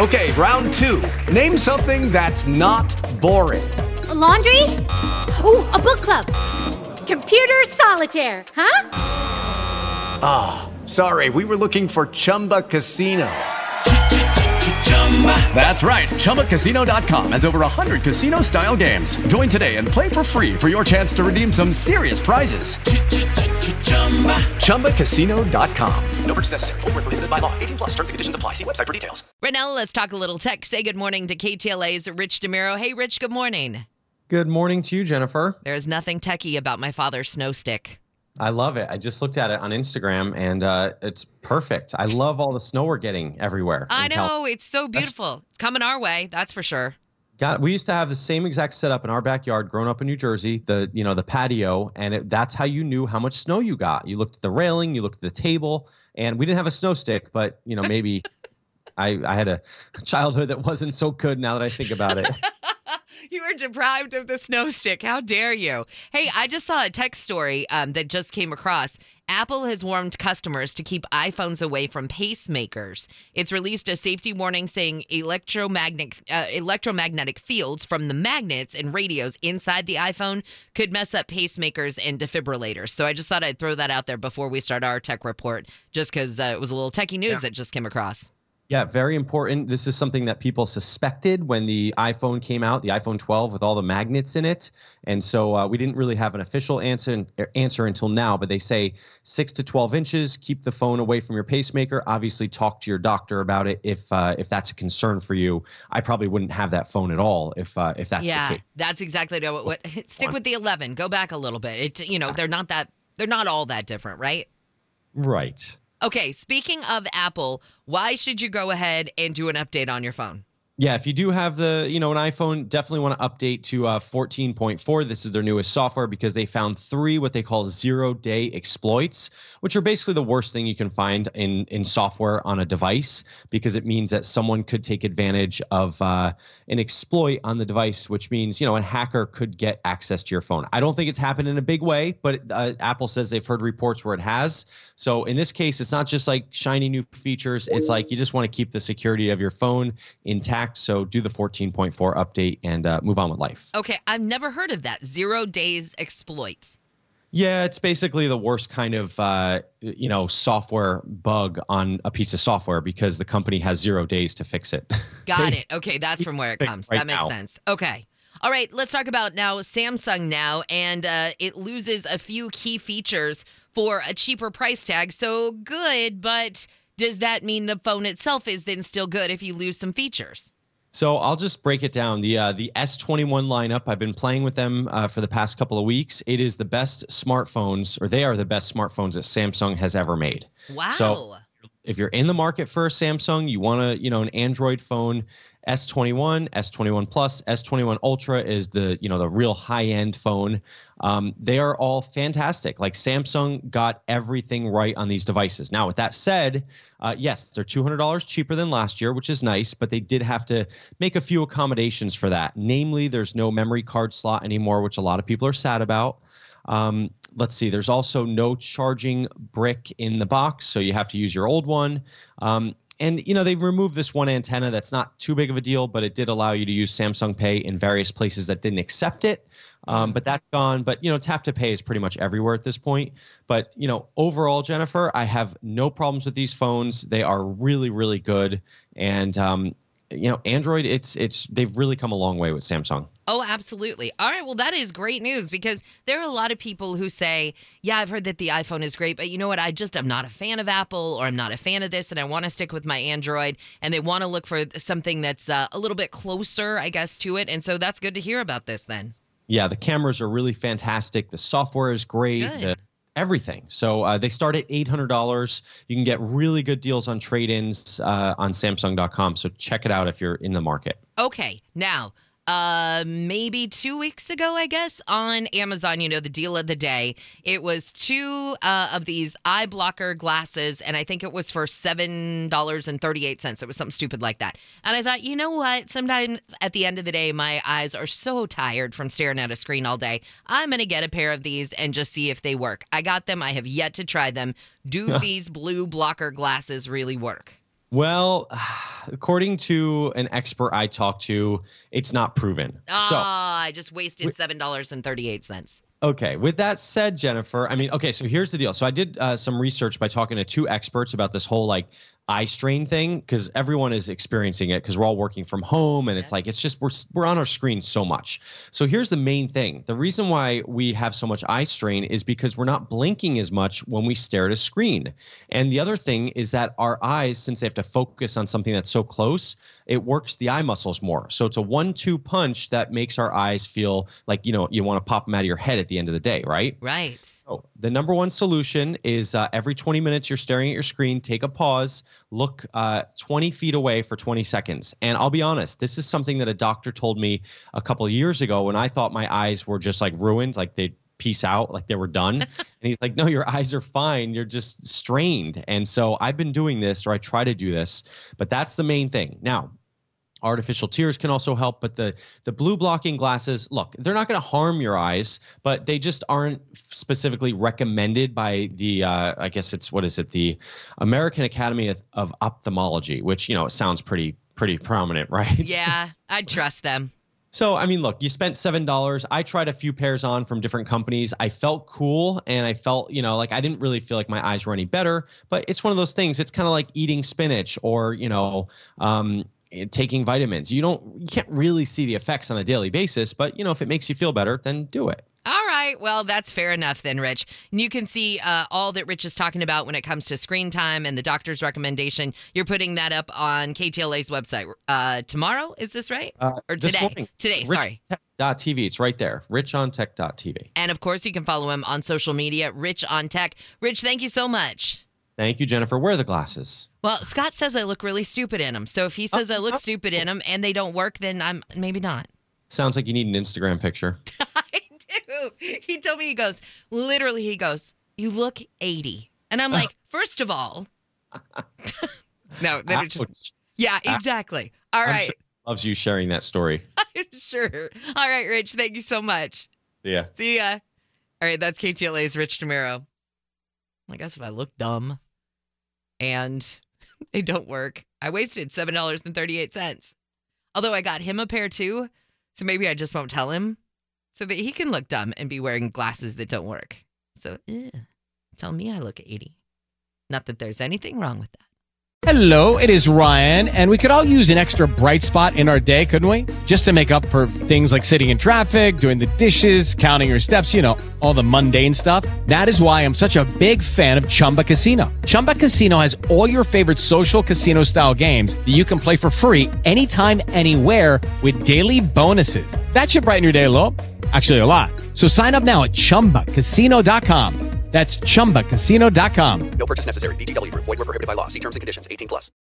Okay, round two. Name something that's not boring. A laundry? Ooh, a book club. Computer solitaire, huh? Sorry, we were looking for Chumba Casino. That's right. ChumbaCasino.com has over 100 casino-style games. Join today and play for free for your chance to redeem some serious prizes. ChumbaCasino.com. No purchase necessary. Void where prohibited by law. 18 plus. Terms and conditions apply. See website for details. Right now, let's talk a little tech. Say good morning to KTLA's Rich DeMiro. Hey, Rich, good morning. Good morning to you, Jennifer. There's nothing techie about my father's snow stick. I love it. I just looked at it on Instagram, and it's perfect. I love all the snow we're getting everywhere. I know. It's so beautiful. It's coming our way. That's for sure. We used to have the same exact setup in our backyard growing up in New Jersey, the patio, and that's how you knew how much snow you got. You looked at the railing, you looked at the table, and we didn't have a snow stick, but, maybe I had a childhood that wasn't so good now that I think about it. You were deprived of the snow stick. How dare you? Hey, I just saw a tech story that just came across. Apple has warned customers to keep iPhones away from pacemakers. It's released a safety warning saying electromagnetic fields from the magnets and radios inside the iPhone could mess up pacemakers and defibrillators. So I just thought I'd throw that out there before we start our tech report, just because it was a little techie news that just came across. Yeah, very important. This is something that people suspected when the iPhone came out, the iPhone 12 with all the magnets in it. And so we didn't really have an official answer until now, but they say 6 to 12 inches, keep the phone away from your pacemaker. Obviously, talk to your doctor about it if that's a concern for you. I probably wouldn't have that phone at all if that's the case. Yeah, that's exactly what stick with the 11. Go back a little bit. They're not all that different, right? Right. Okay, speaking of Apple, why should you go ahead and do an update on your phone? Yeah, if you do have an iPhone, definitely want to update to 14.4. This is their newest software because they found 3 what they call zero-day exploits, which are basically the worst thing you can find in software on a device because it means that someone could take advantage of an exploit on the device, which means, a hacker could get access to your phone. I don't think it's happened in a big way, but Apple says they've heard reports where it has. So in this case, it's not just like shiny new features. It's like you just want to keep the security of your phone intact. So do the 14.4 update and move on with life. Okay, I've never heard of that. 0 days exploit. Yeah, it's basically the worst kind of, software bug on a piece of software because the company has 0 days to fix it. Got it. Okay, that's from where it comes. That makes sense. Okay. All right, let's talk about now Samsung now, and it loses a few key features for a cheaper price tag. So good, but does that mean the phone itself is then still good if you lose some features? So I'll just break it down. The S21 lineup, I've been playing with them for the past couple of weeks. It is the best smartphones, or they are the best smartphones that Samsung has ever made. Wow. So if you're in the market for a Samsung, you want an Android phone, S21, S21 Plus, S21 Ultra is the real high-end phone. They are all fantastic. Like Samsung got everything right on these devices. Now, with that said, yes, they're $200 cheaper than last year, which is nice, but they did have to make a few accommodations for that. Namely, there's no memory card slot anymore, which a lot of people are sad about. Let's see, there's also no charging brick in the box, so you have to use your old one. And, they removed this one antenna that's not too big of a deal, but it did allow you to use Samsung Pay in various places that didn't accept it. But that's gone. But, tap to pay is pretty much everywhere at this point. But, overall, Jennifer, I have no problems with these phones. They are really, really good. And, Android, they've really come a long way with Samsung. Oh, absolutely. All right. Well, that is great news because there are a lot of people who say, yeah, I've heard that the iPhone is great, but you know what? I'm not a fan of Apple or I'm not a fan of this and I want to stick with my Android and they want to look for something that's a little bit closer, I guess, to it. And so that's good to hear about this then. Yeah, the cameras are really fantastic. The software is great. Everything. So they start at $800. You can get really good deals on trade-ins on Samsung.com. So check it out if you're in the market. Okay. Now, maybe 2 weeks ago, I guess, on Amazon, the deal of the day. It was 2 of these eye blocker glasses, and I think it was for $7.38. It was something stupid like that. And I thought, you know what? Sometimes at the end of the day, my eyes are so tired from staring at a screen all day. I'm going to get a pair of these and just see if they work. I got them. I have yet to try them. Do these blue blocker glasses really work? Well, according to an expert I talked to, it's not proven. I just wasted $7.38. Okay. With that said, Jennifer, I mean, okay, so here's the deal. So I did some research by talking to 2 experts about this whole like eye strain thing, because everyone is experiencing it because we're all working from home, and it's like it's just we're on our screen so much. So here's the main thing. The reason why we have so much eye strain is because we're not blinking as much when we stare at a screen. And the other thing is that our eyes, since they have to focus on something that's so close, it works the eye muscles more. So it's a 1-2 punch that makes our eyes feel like, you want to pop them out of your head at the end of the day, right? Right. So the number one solution is every 20 minutes you're staring at your screen, take a pause, look 20 feet away for 20 seconds. And I'll be honest, this is something that a doctor told me a couple of years ago when I thought my eyes were just like ruined, like they'd peace out, like they were done. And he's like, no, your eyes are fine. You're just strained. And so I've been doing this, or I try to do this, but that's the main thing. Now, artificial tears can also help, but the blue blocking glasses, look, they're not going to harm your eyes, but they just aren't specifically recommended by the, I guess it's, the American Academy of Ophthalmology, which, it sounds pretty prominent, right? Yeah, I'd trust them. So, I mean, look, you spent $7. I tried a few pairs on from different companies. I felt cool, and I felt, like I didn't really feel like my eyes were any better, but it's one of those things. It's kind of like eating spinach or, taking vitamins. You can't really see the effects on a daily basis, but if it makes you feel better, then do it. All right. Well, that's fair enough then, Rich. You can see all that Rich is talking about when it comes to screen time and the doctor's recommendation. You're putting that up on KTLA's website tomorrow. Is this right? Or today? This morning. Today, sorry. RichOnTech.tv. It's right there. RichOnTech.tv. And of course, you can follow him on social media, Rich on Tech. Rich, thank you so much. Thank you, Jennifer. Where are the glasses? Well, Scott says I look really stupid in them. So if he says I look stupid in them and they don't work, then I'm maybe not. Sounds like you need an Instagram picture. I do. He told me, he goes, you look 80. And I'm like, first of all. No, then it just. Yeah, exactly. All right. Sure he loves you sharing that story. I'm sure. All right, Rich. Thank you so much. Yeah. See ya. All right, that's KTLA's Rich DeMuro. I guess if I look dumb and they don't work, I wasted $7.38. Although I got him a pair too, so maybe I just won't tell him so that he can look dumb and be wearing glasses that don't work. So, tell me I look 80. Not that there's anything wrong with that. Hello, it is Ryan, and we could all use an extra bright spot in our day, couldn't we? Just to make up for things like sitting in traffic, doing the dishes, counting your steps, all the mundane stuff. That is why I'm such a big fan of Chumba Casino. Chumba Casino has all your favorite social casino-style games that you can play for free anytime, anywhere with daily bonuses. That should brighten your day a little. Actually, a lot. So sign up now at ChumbaCasino.com. That's ChumbaCasino.com. No purchase necessary. VGW Group. Void where prohibited by law. See terms and conditions. 18+.